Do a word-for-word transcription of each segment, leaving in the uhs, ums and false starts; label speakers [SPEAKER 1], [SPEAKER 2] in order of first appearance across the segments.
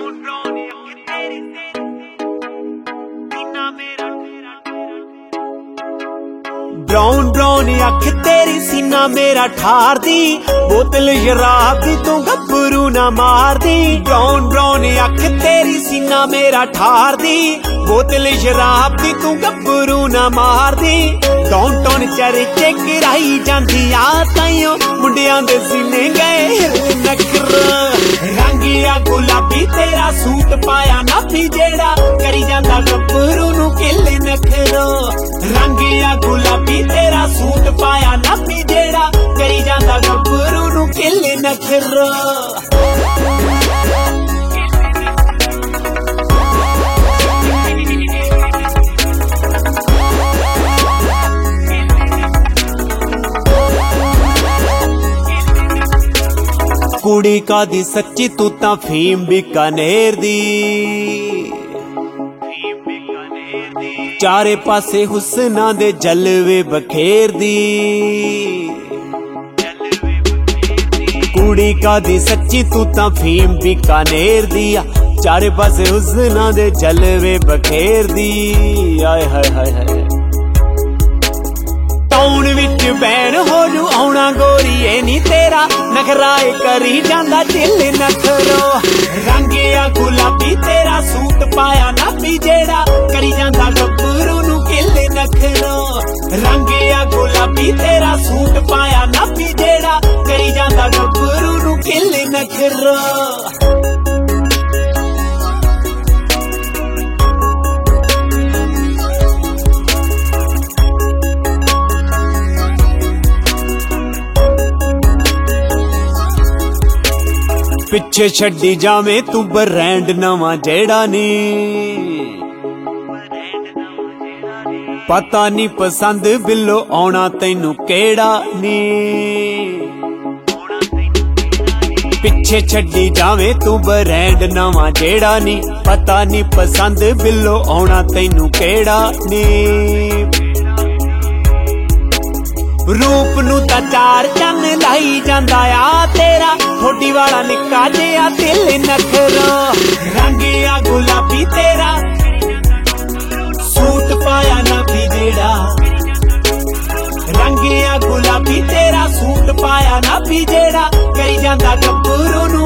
[SPEAKER 1] Brown brown अख तेरी सीना मेरा ठार दी, बोतल शराब दी तू गब्बरू ना मार दी। ब्राउन ब्राउन अख तेरी सीना मेरा ठार दी, बोतल शराब दी तू गब्बरू ना मार दी। टौन टौन चरचे गिराई जांदी आ ताइयों मुंडियां दे सीने गए नखरा। रंगिया गुलाबी तेरा सूट पाया नापी जेड़ा करी जांदा गब्बरू नू किले नखरा। रंगिया गुलाबी तेरा सूट पाया नापी जेड़ा करी जांदा गब्बरू नू किले नखरा। कुड़ी का दी सच्ची तू ता फीम बीकानेर दी, चारे पासे हुस्ना दे जलवे बखेर दी। कुड़ी का दी सच्ची तू ता फीम बीकानेर दी, चारे पासे हुस्ना दे जलवे बखेर दी। आए हाय हाय हाय टाउन विच बैन होलू आउणा गोरीए नी तेरा नखराए करी जांदा दिल नखरो। रंगिया गुलाबी तेरा सूट पाया नापी जेड़ा करी जांदा गब्बरू नू किले नखरो। रंगिया गुलाबी तेरा सूट पाया नापी जेड़ा करी जांदा गब्बरू नू किले नखरो। पिछे छड्डी जावे तू ब्रांड नवा जेड़ा नी, पता नी पसंद बिलो आउणा तैनू केड़ा नी। पिछे छड्डी जावे तू ब्रांड नवा जेड़ा नी, पता नी पसंद बिलो आउणा तैनू केड़ा नी। रूप नू ता चार चन लाई जांदा आ तेरा, थोड़ी वाला निक्का जिहा दिल नखरा। रंगिया गुलाबी तेरा सूट पाया नापी जेड़ा, रंगिया गुलाबी तेरा सूट पाया नापी जेड़ा करी जांदा गब्बरू नू।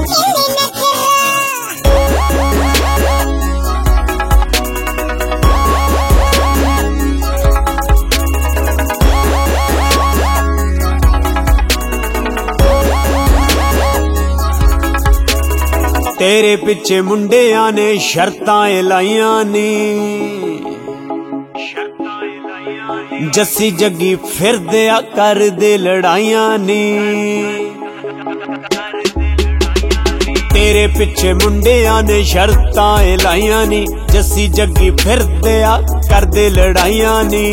[SPEAKER 1] तेरे पिछे मुंडियां ने शर्तां लाइयां नी, जस्सी जग्गी फिरदे आ कर दे लड़ाइयां नी। तेरे पिछे मुंडियां ने शर्तां लाइयां नी, जस्सी जग्गी फिरदे आ कर दे लड़ाइयां नी।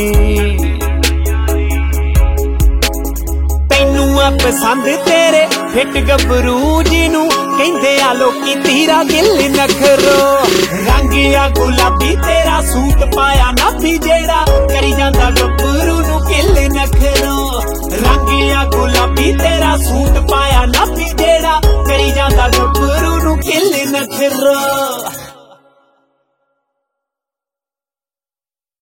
[SPEAKER 1] तैनू आ पसंद तेरे फिट गब्बरू जी नू कहंदे आ लोकी तीरा दिल नखरो। रंगिया गुलाबी तेरा सूट पाया नापी जेड़ा करी जांदा गब्बरू नू किले नखरो। रंगिया गुलाबी तेरा सूट पाया नापी जेड़ा करी जांदा गब्बरू नू किले नखरो।